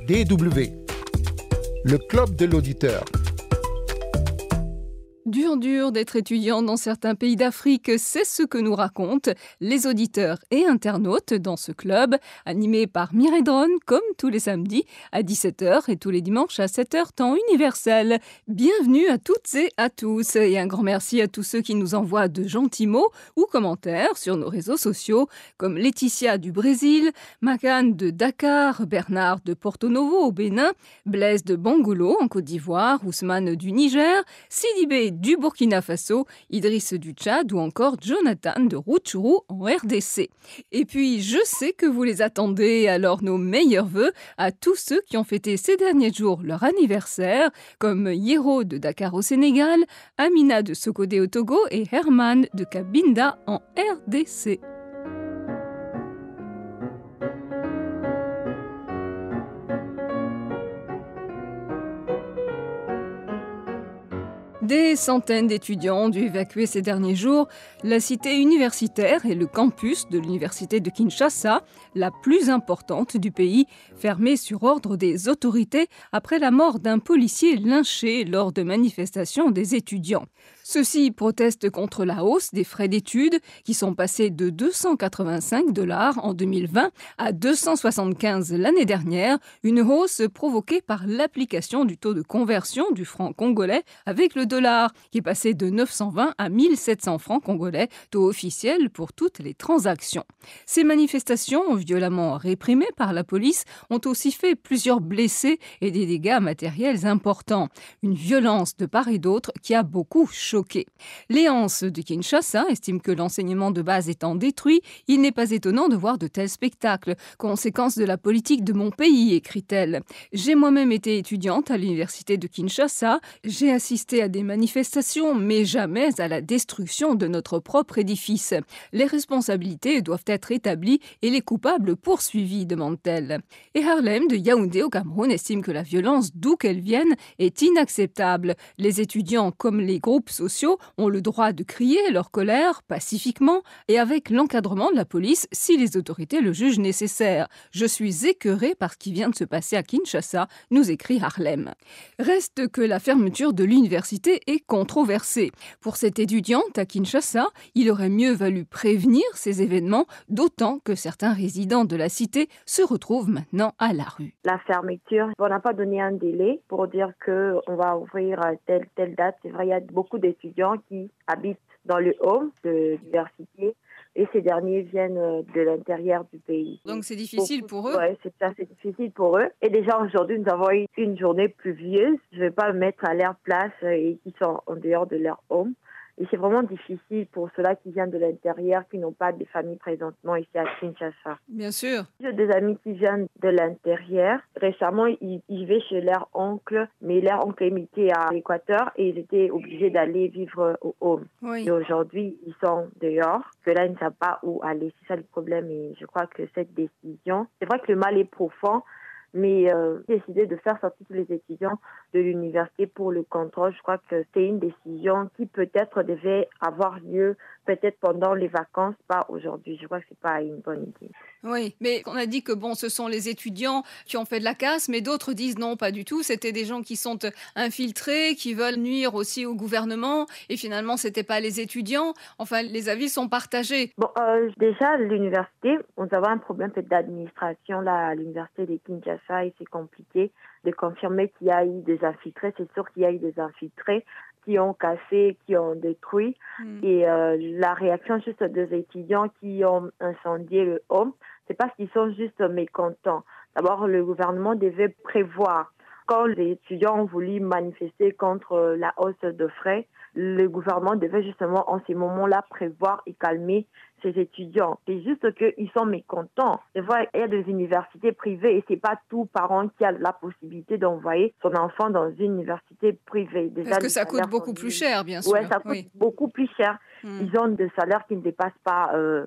DW, le club de l'auditeur. Dur d'être étudiant dans certains pays d'Afrique, c'est ce que nous racontent les auditeurs et internautes dans ce club, animé par Mireille Dron, comme tous les samedis à 17h et tous les dimanches à 7h temps universel. Bienvenue à toutes et à tous, et un grand merci à tous ceux qui nous envoient de gentils mots ou commentaires sur nos réseaux sociaux, comme Laetitia du Brésil, Makan de Dakar, Bernard de Porto Novo au Bénin, Blaise de Bangoulou en Côte d'Ivoire, Ousmane du Niger, Sidibé du Burkina Faso, Idriss du Tchad ou encore Jonathan de Rutshuru en RDC. Et puis, je sais que vous les attendez, alors nos meilleurs vœux à tous ceux qui ont fêté ces derniers jours leur anniversaire, comme Yero de Dakar au Sénégal, Amina de Sokodé au Togo et Herman de Cabinda en RDC. Des centaines d'étudiants ont dû évacuer ces derniers jours la cité universitaire et le campus de l'université de Kinshasa, la plus importante du pays, fermée sur ordre des autorités après la mort d'un policier lynché lors de manifestations des étudiants. Ceux-ci protestent contre la hausse des frais d'études qui sont passés de $285 en 2020 à 275 l'année dernière, une hausse provoquée par l'application du taux de conversion du franc congolais avec le dollar, qui est passé de 920 à 1700 francs congolais, taux officiel pour toutes les transactions. Ces manifestations, violemment réprimées par la police, ont aussi fait plusieurs blessés et des dégâts matériels importants. Une violence de part et d'autre qui a beaucoup choqué. Léance de Kinshasa estime que l'enseignement de base étant détruit, il n'est pas étonnant de voir de tels spectacles. Conséquence de la politique de mon pays, écrit-elle. J'ai moi-même été étudiante à l'université de Kinshasa. J'ai assisté à des manifestations, mais jamais à la destruction de notre propre édifice. Les responsabilités doivent être établies et les coupables poursuivis, demande-t-elle. Et Harlem de Yaoundé au Cameroun estime que la violence, d'où qu'elle vienne, est inacceptable. Les étudiants, comme les groupes sociaux, ont le droit de crier leur colère pacifiquement et avec l'encadrement de la police si les autorités le jugent nécessaire. Je suis écœurée par ce qui vient de se passer à Kinshasa, nous écrit Harlem. Reste que la fermeture de l'université est controversée. Pour cette étudiante à Kinshasa, il aurait mieux valu prévenir ces événements, d'autant que certains résidents de la cité se retrouvent maintenant à la rue. La fermeture, on n'a pas donné un délai pour dire qu'on va ouvrir à telle date. C'est vrai, il y a beaucoup d'étudiants qui habitent dans le home de l'université et ces derniers viennent de l'intérieur du pays. Donc c'est difficile pour eux? Oui, c'est assez difficile pour eux. Et déjà aujourd'hui, nous avons eu une journée pluvieuse. Je ne vais pas me mettre à leur place et qui sont en dehors de leur home. Et c'est vraiment difficile pour ceux-là qui viennent de l'intérieur, qui n'ont pas de famille présentement ici à Kinshasa. Bien sûr. J'ai des amis qui viennent de l'intérieur. Récemment, ils vivaient chez leur oncle, mais leur oncle était à l'Équateur et ils étaient obligés d'aller vivre au home. Oui. Et aujourd'hui, ils sont dehors. Ceux-là, ils ne savent pas où aller. C'est ça le problème. Et je crois que cette décision, c'est vrai que le mal est profond, mais décider de faire sortir tous les étudiants de l'université pour le contrôle, je crois que c'est une décision qui peut-être devait avoir lieu peut-être pendant les vacances, pas aujourd'hui. Je crois que c'est pas une bonne idée. Oui, mais on a dit que ce sont les étudiants qui ont fait de la casse, mais d'autres disent non, pas du tout. C'était des gens qui sont infiltrés, qui veulent nuire aussi au gouvernement, et finalement, c'était pas les étudiants. Enfin, les avis sont partagés. Bon, déjà, l'université, on a un problème peut-être d'administration là à l'université de Kinshasa et c'est compliqué de confirmer qu'il y a eu des infiltrés. C'est sûr qu'il y a eu des infiltrés qui ont cassé, qui ont détruit. Et la réaction juste des étudiants qui ont incendié le home, c'est parce qu'ils sont juste mécontents. D'abord, le gouvernement devait prévoir. Quand les étudiants ont voulu manifester contre la hausse de frais, le gouvernement devait justement en ces moments-là prévoir et calmer ces étudiants. C'est juste qu'ils sont mécontents. C'est vrai, il y a des universités privées et c'est pas tout parent qui a la possibilité d'envoyer son enfant dans une université privée. Déjà, parce que ça coûte beaucoup plus cher, bien sûr. Oui, ça coûte beaucoup plus cher. Ils ont des salaires qui ne dépassent pas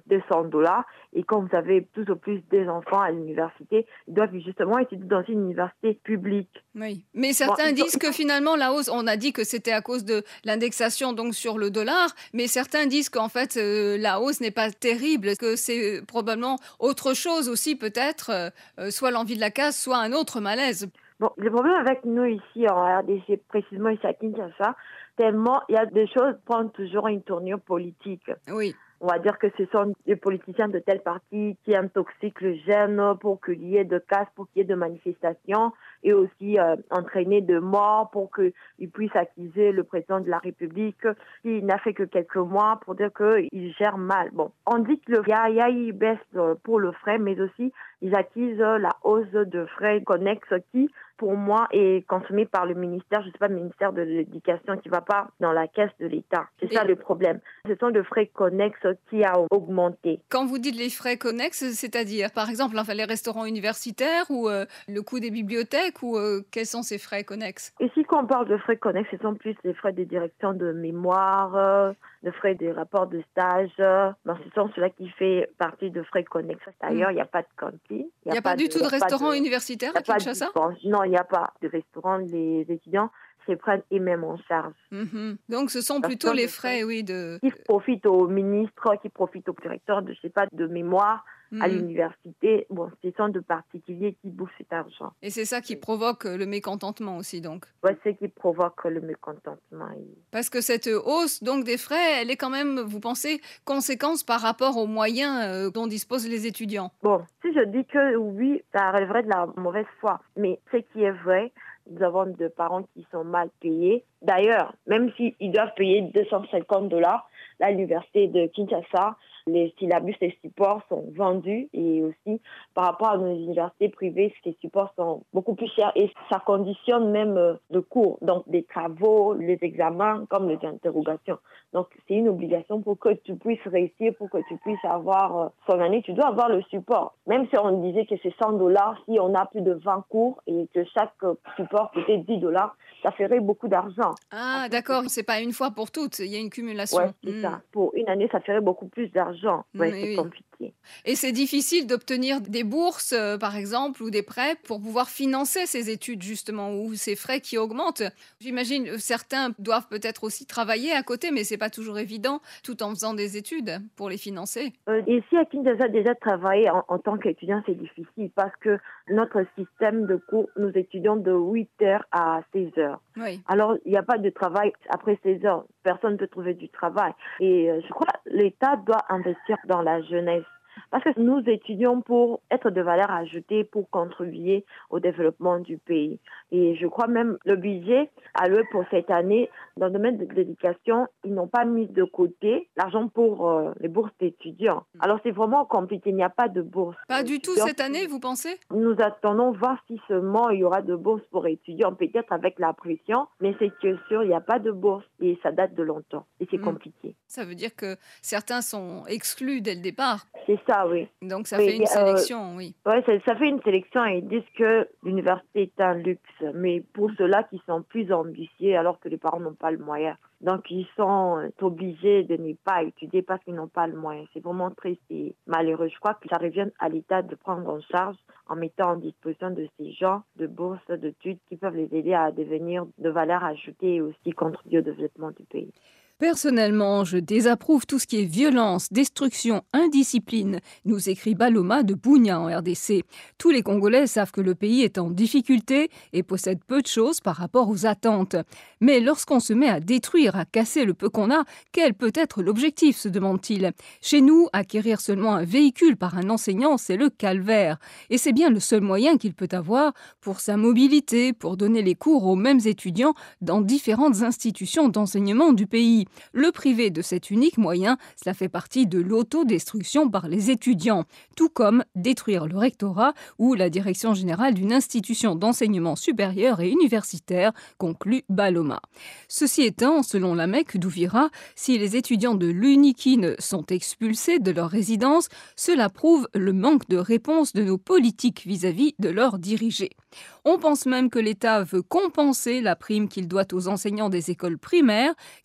$200. Et quand vous avez plus ou plus des enfants à l'université, ils doivent justement étudier dans une université publique. Oui, mais certains disent que finalement la hausse, on a dit que c'était à cause de l'indexation donc sur le dollar, mais certains disent qu'en fait la hausse n'est pas terrible, que c'est probablement autre chose aussi peut-être, soit l'envie de la casse, soit un autre malaise. Bon, le problème avec nous ici en RDC, précisément ici à Kinshasa, tellement il y a des choses qui prennent toujours une tournure politique. Oui. On va dire que ce sont des politiciens de tel parti qui intoxiquent le jeune pour qu'il y ait de casse, pour qu'il y ait de manifestations et aussi entraîner de morts pour qu'ils puissent accuser le président de la République qui n'a fait que quelques mois pour dire qu'il gère mal. Bon, on dit qu'il y a une baisse pour le frais, mais aussi ils accusent la hausse de frais connexes qui, pour moi, est consommée par le ministère, je ne sais pas, le ministère de l'Éducation qui ne va pas dans la caisse de l'État. C'est ça le problème. Ce sont les frais connexes qui ont augmenté. Quand vous dites les frais connexes, c'est-à-dire, par exemple, les restaurants universitaires ou le coût des bibliothèques ou quels sont ces frais connexes? Ici, quand on parle de frais connexes, ce sont plus les frais de direction de mémoire, les frais des rapports de stage. Ben, ce sont ceux-là qui fait partie de frais connexes. D'ailleurs, il n'y a pas de cantine. Il n'y a pas du tout de restaurant universitaire à Kinshasa? Non, il n'y a pas de restaurant. Les étudiants se prennent eux-mêmes en charge. Donc, ce sont plutôt les frais, oui, qui profitent au ministre, qui profitent au directeur de, je sais pas, de mémoire à l'université. Bon, ce sont de particuliers qui bouffent cet argent. Et c'est ça qui provoque le mécontentement aussi, donc. Oui, c'est ce qui provoque le mécontentement. Parce que cette hausse donc des frais, elle est quand même, vous pensez, conséquence par rapport aux moyens dont disposent les étudiants? Bon, si je dis que oui, ça relèverait de la mauvaise foi. Mais ce qui est vrai, nous avons des parents qui sont mal payés. D'ailleurs, même s'ils doivent payer $250 à l'université de Kinshasa, les syllabus et supports sont vendus et aussi par rapport à nos universités privées, ces supports sont beaucoup plus chers et ça conditionne même le cours, donc des travaux, les examens comme les interrogations. Donc c'est une obligation pour que tu puisses réussir, pour que tu puisses avoir son année, tu dois avoir le support. Même si on disait que c'est $100, si on a plus de 20 cours et que chaque support coûtait $10, ça ferait beaucoup d'argent. Ah d'accord, c'est pas une fois pour toutes, il y a une cumulation. Ouais, c'est ça. Pour une année, ça ferait beaucoup plus d'argent. Ouais, c'est compliqué. Et c'est difficile d'obtenir des bourses, par exemple, ou des prêts pour pouvoir financer ces études, justement, ou ces frais qui augmentent. J'imagine certains doivent peut-être aussi travailler à côté, mais c'est pas toujours évident, tout en faisant des études, pour les financer. Ici, à Kinshasa, déjà travailler en tant qu'étudiant, c'est difficile parce que notre système de cours, nous étudions de 8h à 16h. Oui. Alors, il n'y a pas de travail après 16h. Personne ne peut trouver du travail. Et je crois que l'État doit investir dans la jeunesse. Parce que nous étudions pour être de valeur ajoutée, pour contribuer au développement du pays. Et je crois même le budget alloué pour cette année, dans le domaine de l'éducation, ils n'ont pas mis de côté l'argent pour les bourses d'étudiants. Alors c'est vraiment compliqué, il n'y a pas de bourse. Pas du tout cette année, vous pensez? Nous attendons voir si seulement il y aura de bourses pour étudiants, peut-être avec la pression, mais c'est que sûr, il n'y a pas de bourse et ça date de longtemps et c'est compliqué. Ça veut dire que certains sont exclus dès le départ. C'est ça, oui. Donc ça fait une sélection, oui. Oui, ça fait une sélection et ils disent que l'université est un luxe. Mais pour ceux-là qui sont plus ambitieux alors que les parents n'ont pas le moyen. Donc ils sont obligés de ne pas étudier parce qu'ils n'ont pas le moyen. C'est vraiment triste et malheureux. Je crois que ça revient à l'État de prendre en charge en mettant en disposition de ces gens de bourses d'études qui peuvent les aider à devenir de valeur ajoutée et aussi contribuer au développement du pays. Personnellement, je désapprouve tout ce qui est violence, destruction, indiscipline, nous écrit Baloma de Bunia en RDC. Tous les Congolais savent que le pays est en difficulté et possède peu de choses par rapport aux attentes. Mais lorsqu'on se met à détruire, à casser le peu qu'on a, quel peut être l'objectif, se demande-t-il. Chez nous, acquérir seulement un véhicule par un enseignant, c'est le calvaire. Et c'est bien le seul moyen qu'il peut avoir pour sa mobilité, pour donner les cours aux mêmes étudiants dans différentes institutions d'enseignement du pays. Le privé de cet unique moyen, cela fait partie de l'autodestruction par les étudiants, tout comme détruire le rectorat ou la direction générale d'une institution d'enseignement supérieur et universitaire, conclut Baloma. Ceci étant, selon la Mecque d'Ouvira, si les étudiants de l'UNIKIN sont expulsés de leur résidence, cela prouve le manque de réponse de nos politiques vis-à-vis de leurs dirigés. On pense même que l'État veut compenser la prime qu'il doit aux enseignants des écoles primaires qui seraient en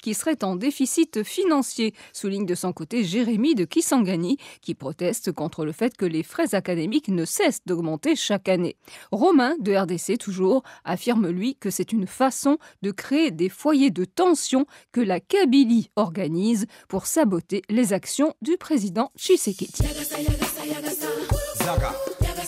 en déficit financier, souligne de son côté Jérémy de Kisangani, qui proteste contre le fait que les frais académiques ne cessent d'augmenter chaque année. Romain, de RDC toujours, affirme lui que c'est une façon de créer des foyers de tension que la Kabylie organise pour saboter les actions du président Tshisekedi. Zaga.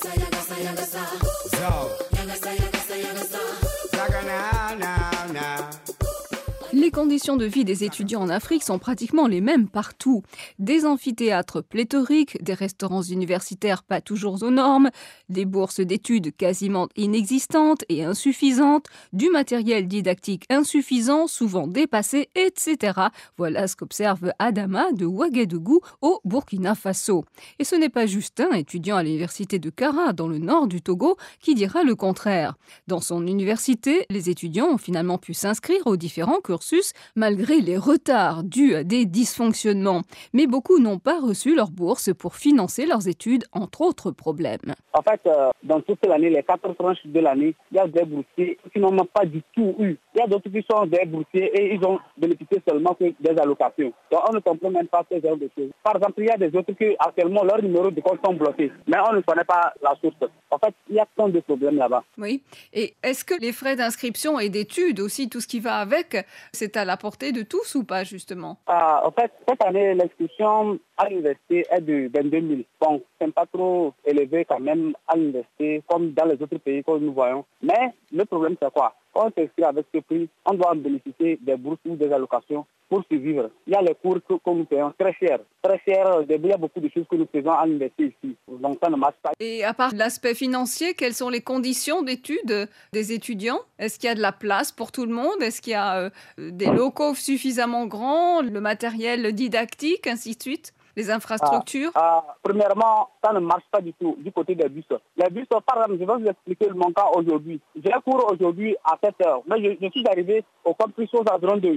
Les conditions de vie des étudiants en Afrique sont pratiquement les mêmes partout. Des amphithéâtres pléthoriques, des restaurants universitaires pas toujours aux normes, des bourses d'études quasiment inexistantes et insuffisantes, du matériel didactique insuffisant, souvent dépassé, etc. Voilà ce qu'observe Adama de Ouagadougou au Burkina Faso. Et ce n'est pas Justin, étudiant à l'université de Kara, dans le nord du Togo, qui dira le contraire. Dans son université, les étudiants ont finalement pu s'inscrire aux différents cursus malgré les retards dus à des dysfonctionnements. Mais beaucoup n'ont pas reçu leur bourse pour financer leurs études, entre autres problèmes. En fait, dans toute l'année, les 4 tranches de l'année, il y a des boursiers qui n'ont pas du tout eu. Il y a d'autres qui sont des boursiers et ils ont bénéficié seulement que des allocations. Donc on ne comprend même pas ce genre de choses. Par exemple, il y a des autres qui actuellement leurs numéros de compte sont bloqués, mais on ne connaît pas la source. En fait, il y a plein de problèmes là-bas. Oui. Et est-ce que les frais d'inscription et d'études aussi, tout ce qui va avec, c'est à la portée de tous ou pas, justement? En fait, cette année, l'inscription à l'université est de 22 000. Bon, c'est pas trop élevé quand même à l'université, comme dans les autres pays que nous voyons. Mais le problème, c'est quoi? Quand on s'inscrit avec ce prix, on doit en bénéficier des bourses ou des allocations pour survivre. Il y a les cours que nous payons très cher. Très cher, il y a beaucoup de choses que nous faisons à l'université ici. Donc ça ne marche pas. Et à part l'aspect financier, quelles sont les conditions d'études des étudiants? Est-ce qu'il y a de la place pour tout le monde? Est-ce qu'il y a des locaux suffisamment grands, le matériel didactique, ainsi de suite? Les infrastructures? Premièrement, ça ne marche pas du tout du côté des bus. Les bus, par exemple, je vais vous expliquer mon cas aujourd'hui. J'ai cours aujourd'hui à 7h, mais je suis arrivé au campus aux environs de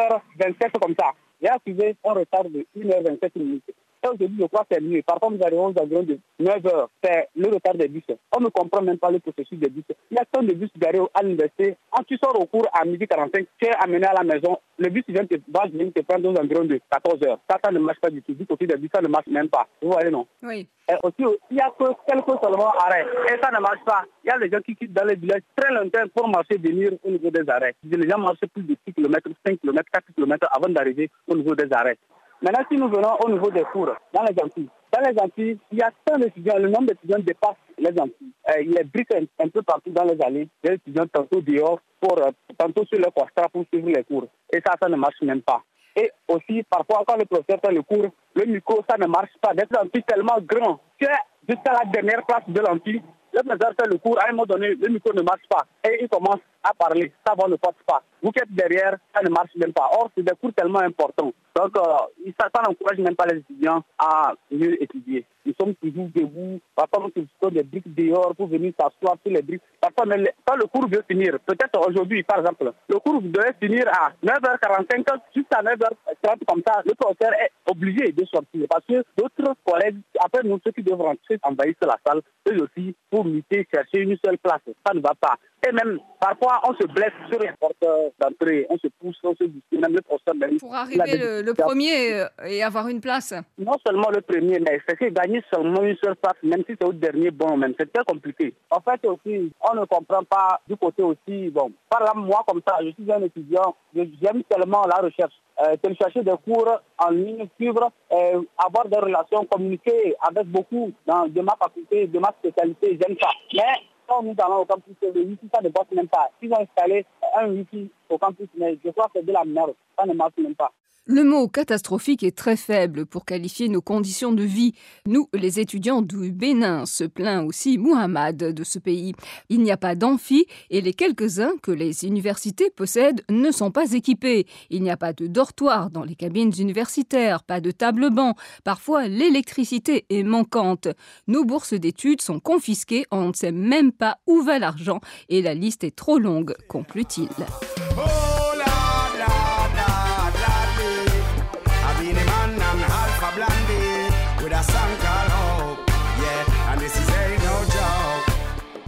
8h27 comme ça. J'ai accusé un retard de 1h27 minutes. Et aujourd'hui, je crois que c'est mieux. Par contre, nous arrivons aux environs de 9h. C'est le retard des bus. On ne comprend même pas le processus des bus. Il y a tant de bus garés à l'université. Quand tu sors au cours à 12h45, tu es amené à la maison. Le bus vient te prendre aux environs de 14h. Ça ne marche pas du tout. Du côté des bus, ça ne marche même pas. Vous voyez, non? Oui. Et aussi, il y a que quelques seulement arrêts. Et ça ne marche pas. Il y a des gens qui quittent dans les villages très longtemps pour marcher, venir au niveau des arrêts. Les gens marchent plus de 6 km, 5 km, 4 km avant d'arriver au niveau des arrêts. Maintenant, si nous venons au niveau des cours, dans les Antilles, il y a tant d'étudiants, le nombre d'étudiants dépasse les Antilles. Il y a des briques un peu partout dans les allées, les étudiants tantôt dehors, tantôt sur le constat pour suivre les cours. Et ça ne marche même pas. Et aussi, parfois, quand le professeur fait le cours, le micro, ça ne marche pas. D'être l'amphi tellement grand que jusqu'à la dernière place de l'amphi, le professeur fait le cours, à un moment donné, le micro ne marche pas. Et il commence à parler, ça ne passe pas. Vous qui êtes derrière, ça ne marche même pas. Or, c'est des cours tellement importants. Donc, ça n'encourage même pas les étudiants à mieux étudier. Nous sommes toujours debout. Parfois, nous utilisons des briques dehors pour venir s'asseoir sur les briques. Parfois, quand le cours veut finir, peut-être aujourd'hui, par exemple, le cours devait finir à 9h45, jusqu'à 9h30, comme ça, le professeur est obligé de sortir. Parce que d'autres collègues, après nous, ceux qui doivent rentrer, envahissent la salle, eux aussi, pour lutter, chercher une seule place. Ça ne va pas. Et même, parfois, on se blesse sur les portes d'entrée, on se pousse, on se dispute, même le professeur. Pour arriver le premier et avoir une place. Non seulement le premier, mais c'est que gagner seulement une seule place, même si c'est au dernier bon, même, c'est très compliqué. En fait, aussi, on ne comprend pas du côté aussi, bon, par exemple, moi, comme ça, je suis un étudiant, j'aime tellement la recherche. Télécharger des cours en ligne, suivre, avoir des relations, communiquer avec beaucoup de ma faculté, de ma spécialité, j'aime ça. Mais quand nous allons au campus, le wifi, ça ne passe même pas. Ils ont installé un wifi au campus, mais je crois que c'est de la merde. Ça ne marche même pas. Le mot catastrophique est très faible pour qualifier nos conditions de vie. Nous, les étudiants du Bénin, se plaint aussi Mohamed de ce pays. Il n'y a pas d'amphi et les quelques-uns que les universités possèdent ne sont pas équipés. Il n'y a pas de dortoir dans les cabines universitaires, pas de table-banc. Parfois, l'électricité est manquante. Nos bourses d'études sont confisquées, on ne sait même pas où va l'argent et la liste est trop longue, conclut-il.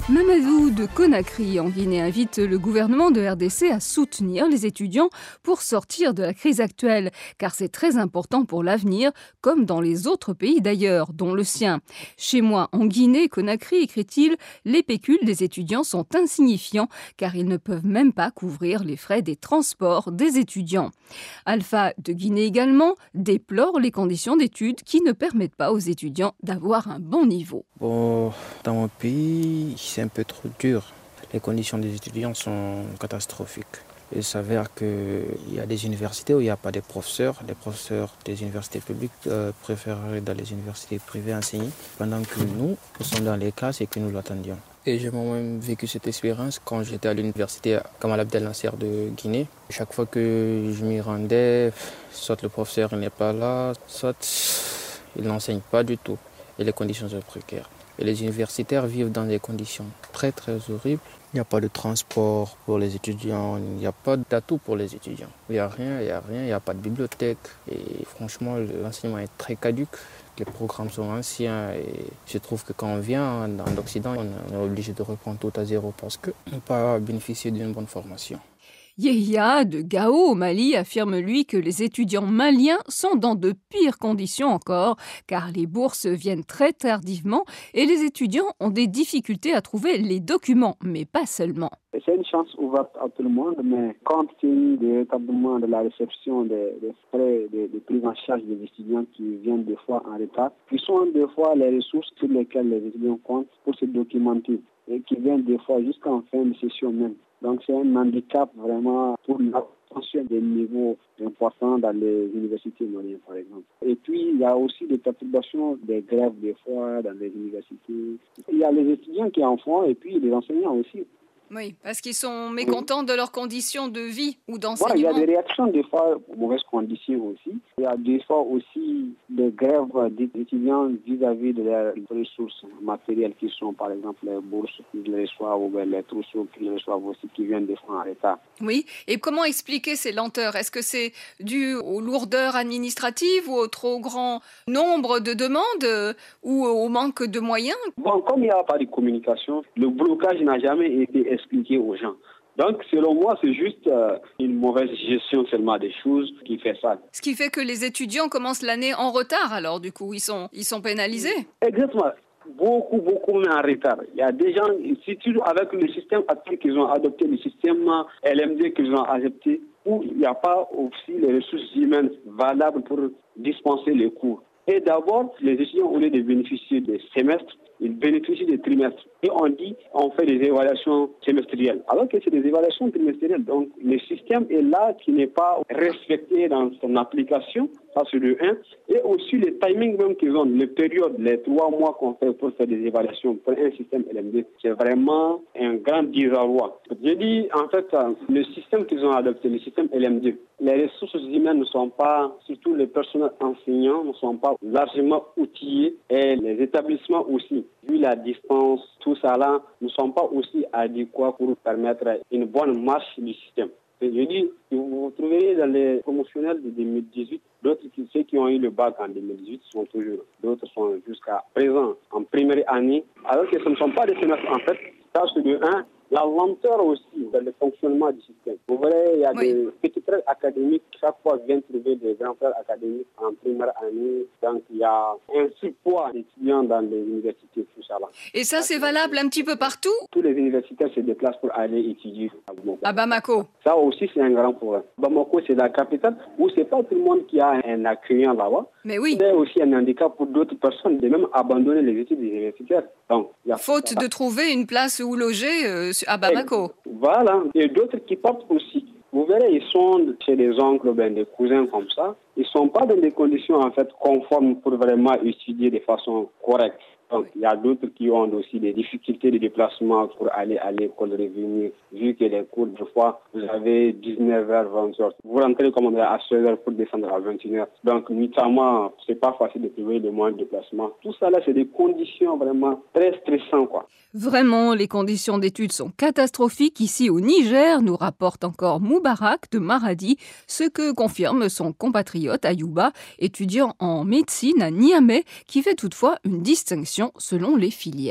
Mamadou de Conakry en Guinée invite le gouvernement de RDC à soutenir les étudiants pour sortir de la crise actuelle, car c'est très important pour l'avenir, comme dans les autres pays d'ailleurs, dont le sien. Chez moi, en Guinée, Conakry, écrit-il, les pécules des étudiants sont insignifiants, car ils ne peuvent même pas couvrir les frais des transports des étudiants. Alpha de Guinée également déplore les conditions d'études qui ne permettent pas aux étudiants d'avoir un bon niveau. Bon, dans mon pays, c'est un peu trop dur. Les conditions des étudiants sont catastrophiques. Il s'avère qu'il y a des universités où il n'y a pas de professeurs. Les professeurs des universités publiques préfèrent dans les universités privées enseigner, pendant que nous sommes dans les classes et que nous l'attendions. Et j'ai moi-même vécu cette expérience quand j'étais à l'université Gamal Abdel Nasser de Guinée. Chaque fois que je m'y rendais, soit le professeur n'est pas là, soit il n'enseigne pas du tout. Et les conditions sont précaires. Et les universitaires vivent dans des conditions très très horribles. Il n'y a pas de transport pour les étudiants, il n'y a pas d'atout pour les étudiants. Il n'y a rien, il n'y a pas de bibliothèque. Et franchement, l'enseignement est très caduc. Les programmes sont anciens et je trouve que quand on vient en Occident, on est obligé de reprendre tout à zéro parce qu'on ne peut pas bénéficier d'une bonne formation. Yehia de Gao au Mali affirme lui que les étudiants maliens sont dans de pires conditions encore, car les bourses viennent très tardivement et les étudiants ont des difficultés à trouver les documents, mais pas seulement. C'est une chance ouverte à tout le monde, mais compte tenu du retardement de la réception des frais de prise en charge des étudiants qui viennent des fois en retard, qui sont des fois les ressources sur lesquelles les étudiants comptent pour se documenter et qui viennent des fois jusqu'en fin de session même. Donc c'est un handicap vraiment pour l'obtention des niveaux importants dans les universités maliennes, par exemple. Et puis il y a aussi des perturbations, des grèves des fois dans les universités. Il y a les étudiants qui en font et puis les enseignants aussi. Oui, parce qu'ils sont mécontents de leurs conditions de vie ou d'enseignement. Voilà, il y a des réactions des fois aux mauvaises conditions aussi. Il y a des fois aussi des grèves des étudiants vis-à-vis de leurs ressources matérielles qui sont par exemple les bourses qu'ils reçoivent ou les trousseaux qu'ils reçoivent aussi qui viennent des fois en retard. Oui, et comment expliquer ces lenteurs? Est-ce que c'est dû aux lourdeurs administratives ou au trop grand nombre de demandes ou au manque de moyens? Bon, comme il n'y a pas de communication, le blocage n'a jamais été expliqué aux gens. Donc, selon moi, c'est juste une mauvaise gestion seulement des choses qui fait ça. Ce qui fait que les étudiants commencent l'année en retard, alors du coup, ils sont pénalisés. Exactement. Beaucoup en retard. Il y a des gens, surtout avec le système actuel qu'ils ont adopté, le système LMD qu'ils ont adopté, où il n'y a pas aussi les ressources humaines valables pour dispenser les cours. Et d'abord, les étudiants, au lieu de bénéficier des semestres, ils bénéficient des trimestres. Et on dit, on fait des évaluations semestrielles. Alors que c'est des évaluations trimestrielles. Donc, le système est là qui n'est pas respecté dans son application. Ça, c'est le 1. Et aussi, le timing même qu'ils ont, les périodes, les 3 mois qu'on fait pour faire des évaluations pour un système LMD, c'est vraiment un grand désarroi. Je dis, en fait, le système qu'ils ont adopté, le système LMD, les ressources humaines ne sont pas, surtout les personnels enseignants, ne sont pas largement outillés et les établissements aussi, vu la distance, tout ça là, ne sont pas aussi adéquats pour permettre une bonne marche du système. Je dis, vous trouverez dans les promotionnels de 2018, d'autres ceux qui ont eu le bac en 2018 sont toujours, d'autres sont jusqu'à présent en première année, alors que ce ne sont pas des semestres en fait. Ça, c'est de 1. La lenteur aussi dans le fonctionnement du système. Vous verrez, il y a des petits frères académiques qui chaque fois viennent trouver des grands frères académiques en première année. Donc il y a un surpoids d'étudiants dans les universités, tout ça là. Et ça, c'est valable un petit peu partout? Tous les universitaires se déplacent pour aller étudier à Bamako. À Bamako. Ça aussi, c'est un grand problème. Bamako, c'est la capitale où c'est pas tout le monde qui a un accueillant là-bas. Mais oui. C'est aussi un handicap pour d'autres personnes de même abandonner les études universitaires. Donc, faute de trouver une place où loger à Bamako. Voilà. Et d'autres qui partent aussi. Vous verrez, ils sont chez des oncles, des cousins comme ça. Ils ne sont pas dans des conditions en fait conformes pour vraiment étudier de façon correcte. Donc, il y a d'autres qui ont aussi des difficultés de déplacement pour aller à l'école revenir, vu que les cours, des fois, vous avez 19h, 20h. Vous rentrez comme on est à 16h pour descendre à 21h. Donc, notamment, c'est pas facile de trouver des moyens de déplacement. Tout ça, là, c'est des conditions vraiment très stressantes, quoi. Vraiment, les conditions d'études sont catastrophiques ici au Niger, nous rapporte encore Moubarak de Maradi, ce que confirme son compatriote Ayouba, étudiant en médecine à Niamey, qui fait toutefois une distinction selon les filières.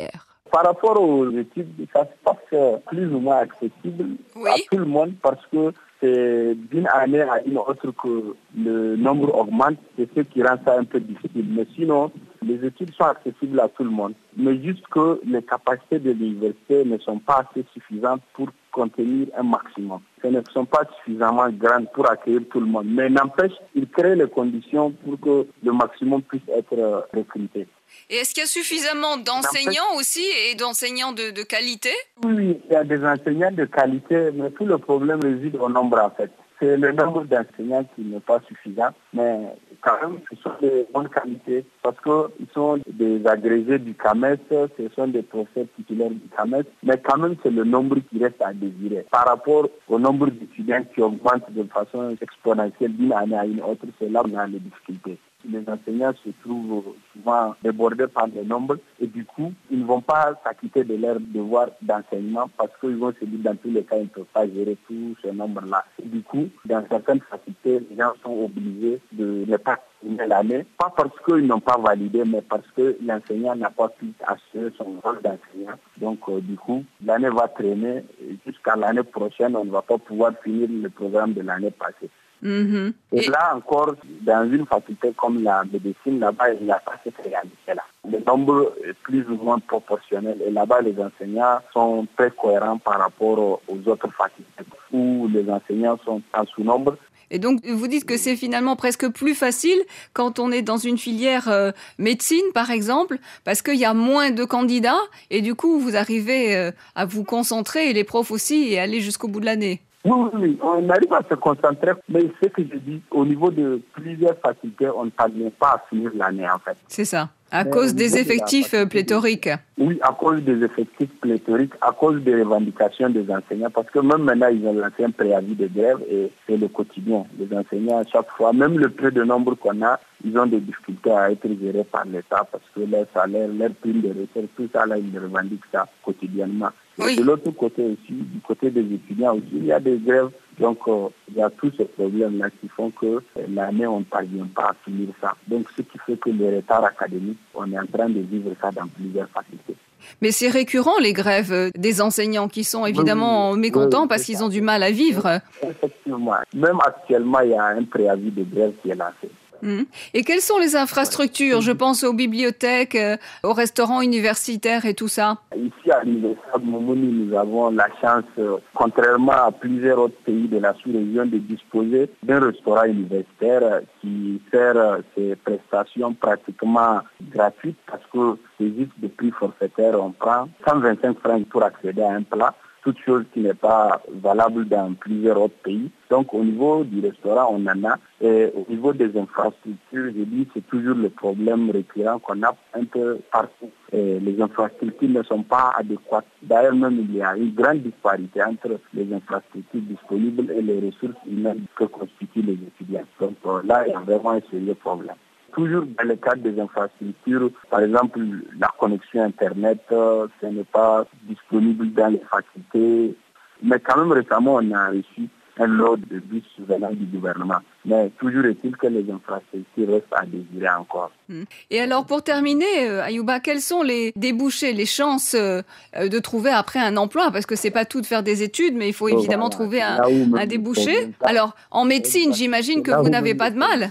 Par rapport aux études, ça se passe plus ou moins accessible à tout le monde parce que c'est d'une année à une autre que le nombre augmente, c'est ce qui rend ça un peu difficile. Mais sinon, les études sont accessibles à tout le monde. Mais juste que les capacités de l'université ne sont pas assez suffisantes pour contenir un maximum. Elles ne sont pas suffisamment grandes pour accueillir tout le monde. Mais n'empêche, ils créent les conditions pour que le maximum puisse être recruté. Et est-ce qu'il y a suffisamment d'enseignants aussi et d'enseignants de qualité? Oui, il y a des enseignants de qualité, mais tout le problème réside au nombre en fait. C'est le nombre d'enseignants qui n'est pas suffisant, mais quand même, ce sont de bonnes qualités parce qu'ils sont des agrégés du CAMES, ce sont des professeurs titulaires du CAMES, mais quand même, c'est le nombre qui reste à désirer. Par rapport au nombre d'étudiants qui augmente de façon exponentielle d'une année à une autre, c'est là où on a les difficultés. Les enseignants se trouvent souvent débordés par le nombre et du coup, ils ne vont pas s'acquitter de leur devoir d'enseignement parce qu'ils vont se dire dans tous les cas, ils ne peuvent pas gérer tout ce nombre-là. Et du coup, dans certaines facultés, les gens sont obligés de ne pas terminer l'année, pas parce qu'ils n'ont pas validé, mais parce que l'enseignant n'a pas pu assurer son rôle d'enseignant. Donc, du coup, l'année va traîner et jusqu'à l'année prochaine, on ne va pas pouvoir finir le programme de l'année passée. Mmh. Et là encore, dans une faculté comme la médecine, là-bas, il n'y a pas cette réalité-là. Le nombre est plus ou moins proportionnel et là-bas, les enseignants sont très cohérents par rapport aux autres facultés où les enseignants sont en sous-nombre. Et donc, vous dites que c'est finalement presque plus facile quand on est dans une filière médecine, par exemple, parce qu'il y a moins de candidats et du coup, vous arrivez à vous concentrer et les profs aussi et aller jusqu'au bout de l'année. Oui, on arrive à se concentrer, mais ce que je dis, au niveau de plusieurs facultés, on ne parvient pas à finir l'année en fait. C'est ça, à cause des effectifs pléthoriques. Oui, à cause des effectifs pléthoriques, à cause des revendications des enseignants, parce que même maintenant, ils ont lancé un préavis de grève et c'est le quotidien. Les enseignants, à chaque fois, même le peu de nombre qu'on a, ils ont des difficultés à être gérés par l'État parce que leur salaire, leur prime de retraite, tout ça, là, ils revendiquent ça quotidiennement. Oui. De l'autre côté aussi, du côté des étudiants aussi, il y a des grèves. Donc, il y a tous ces problèmes-là qui font que l'année, on ne parvient pas à finir ça. Donc, ce qui fait que le retard académique, on est en train de vivre ça dans plusieurs facultés. Mais c'est récurrent, les grèves des enseignants qui sont évidemment mécontents parce qu'ils ont du mal à vivre. Effectivement. Même actuellement, il y a un préavis de grève qui est lancé. Et quelles sont les infrastructures? Je pense aux bibliothèques, aux restaurants universitaires et tout ça. Ici, à l'Université de Moumouni, nous avons la chance, contrairement à plusieurs autres pays de la sous-région, de disposer d'un restaurant universitaire qui sert ses prestations pratiquement gratuites parce que c'est juste des prix forfaitaires. On prend 125 francs pour accéder à un plat. Toute chose qui n'est pas valable dans plusieurs autres pays. Donc, au niveau du restaurant, on en a. Et au niveau des infrastructures, je dis, c'est toujours le problème récurrent qu'on a un peu partout. Et les infrastructures ne sont pas adéquates. D'ailleurs, même, il y a une grande disparité entre les infrastructures disponibles et les ressources humaines que constituent les étudiants. Donc, là, il y a vraiment un sérieux problème. Toujours dans le cadre des infrastructures, par exemple, la connexion Internet, ce n'est pas disponible dans les facultés. Mais quand même, récemment, on a reçu un lot de bus venant du gouvernement. Mais toujours est-il que les infrastructures restent à désirer encore. Et alors, pour terminer, Ayouba, quels sont les débouchés, les chances de trouver après un emploi? Parce que c'est pas tout de faire des études, mais il faut évidemment trouver un débouché. Alors, en médecine, j'imagine que vous n'avez pas de mal.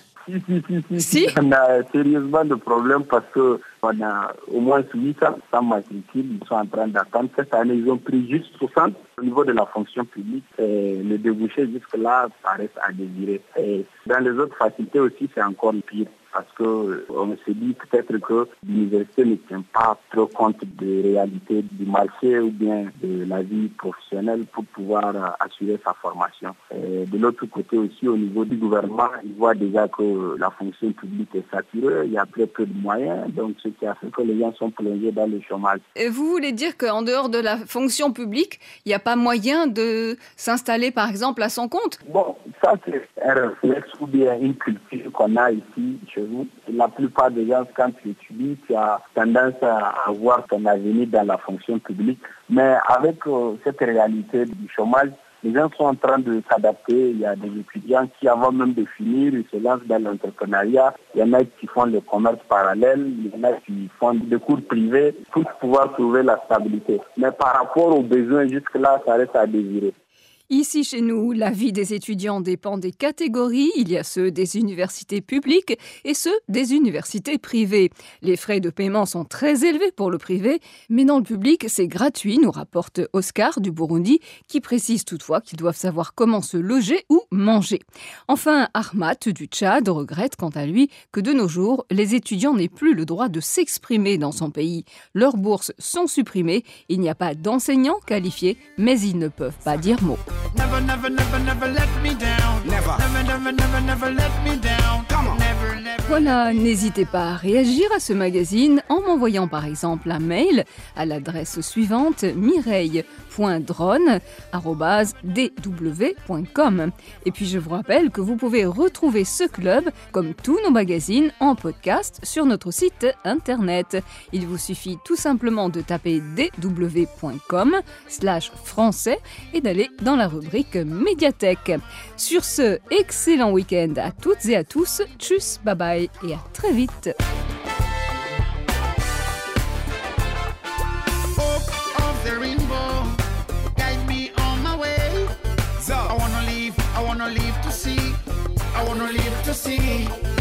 Si. On a sérieusement de problèmes parce qu'on a au moins 800 matricules. Ils sont en train d'attendre. Cette année, ils ont pris juste 60 au niveau de la fonction publique. Et le débouché jusque-là, ça reste à désirer. Et dans les autres facultés aussi, c'est encore pire. Parce qu'on se dit peut-être que l'université ne tient pas trop compte des réalités du marché ou bien de la vie professionnelle pour pouvoir assurer sa formation. Et de l'autre côté aussi, au niveau du gouvernement, ils voient déjà que la fonction publique est saturée, il y a très peu de moyens, donc ce qui a fait que les gens sont plongés dans le chômage. Et vous voulez dire qu'en dehors de la fonction publique, il n'y a pas moyen de s'installer par exemple à son compte? Bon, ça c'est un réflexe ou bien une culture qu'on a ici chez nous. La plupart des gens, quand tu étudies, tu as tendance à voir ton avenir dans la fonction publique. Mais avec cette réalité du chômage, Les gens sont en train de s'adapter. Il y a des étudiants qui, avant même de finir, ils se lancent dans l'entrepreneuriat. Il y en a qui font le commerce parallèle. Il y en a qui font des cours privés pour pouvoir trouver la stabilité. Mais par rapport aux besoins, jusque-là, ça reste à désirer. Ici, chez nous, la vie des étudiants dépend des catégories. Il y a ceux des universités publiques et ceux des universités privées. Les frais de paiement sont très élevés pour le privé, mais dans le public, c'est gratuit, nous rapporte Oscar du Burundi, qui précise toutefois qu'ils doivent savoir comment se loger ou manger. Enfin, Ahmad du Tchad regrette quant à lui que de nos jours, les étudiants n'aient plus le droit de s'exprimer dans son pays. Leurs bourses sont supprimées, il n'y a pas d'enseignants qualifiés, mais ils ne peuvent pas dire mot. Never, never, never, never let me down. Never, never, never, never, never let me down. Come on. Never, never. Voilà, n'hésitez pas à réagir à ce magazine en m'envoyant par exemple un mail à l'adresse suivante mireille.drone@dw.com. Et puis je vous rappelle que vous pouvez retrouver ce club, comme tous nos magazines, en podcast sur notre site internet. Il vous suffit tout simplement de taper dw.com/français et d'aller dans la rubrique médiathèque. Sur ce, excellent week-end à toutes et à tous. Tchuss, bye bye et à très vite. Hope of the rainbow, guide me on my way. So I wanna live to see.